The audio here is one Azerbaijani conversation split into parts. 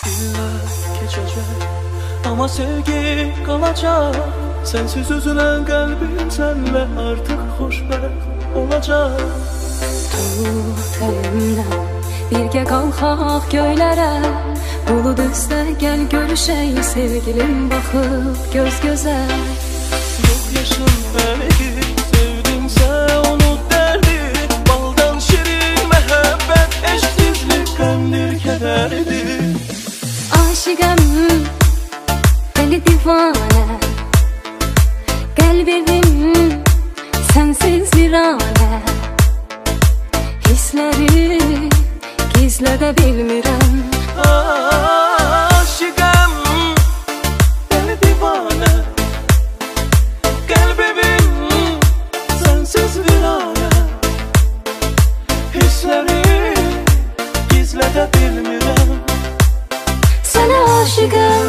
İller geçecek ama sevgi kalacak. Sensiz üzülen kalbim senle artık hoşbəxt olacak. Tut elimden birgə qalxaq göylərə, bulud üstə gəl görüşək sevgilim, baxıb göz gözə. Yok yaşın fəlki sevdinsə unut dərdi, baldan şirin məhəbbət, eşqsizlik qəmdir kədərdir. Aşıqəm, deli divanə, qəlbim sensiz virane. Hisləri gizlədə bilmirəm. Aşıqəm, deli divanə, qəlbim sensiz virane. Hisləri gizlədə bilmirəm. Sənə aşıqəm.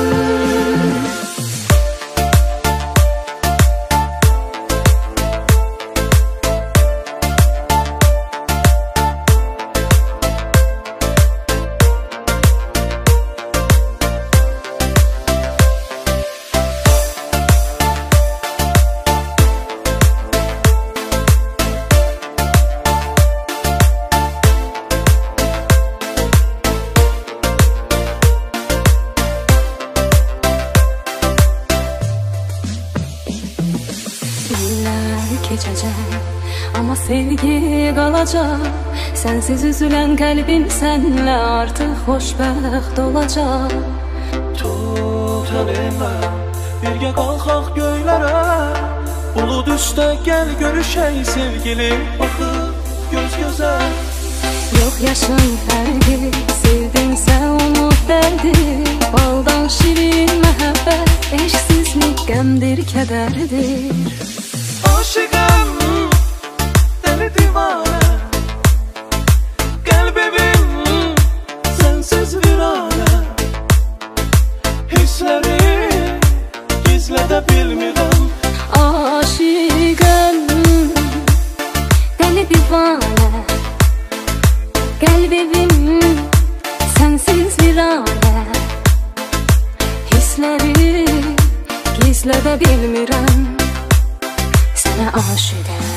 Keçəcək, amma sevgi qalacaq. Sensiz üzülən qəlbim sənlə artıq xoşbəxt olacaq. Tut əlimdən, birgə qalxaq göylərə, bulud üstə gəl görüşək sevgilim, baxıb göz gözə. Yox yaşın fərqi, sevdinsə unut dərdi, baldan şirin məhəbbət, eşqsizlik qəmdir kədərdir. Aşıqəm, deli divanə, qəlbim sensiz virane. Hisləri gizlədə bilmirəm. Aşıqəm, deli divanə, qəlbim sensiz virane. Hisləri gizlədə bilmirəm. Sənə aşıqəm.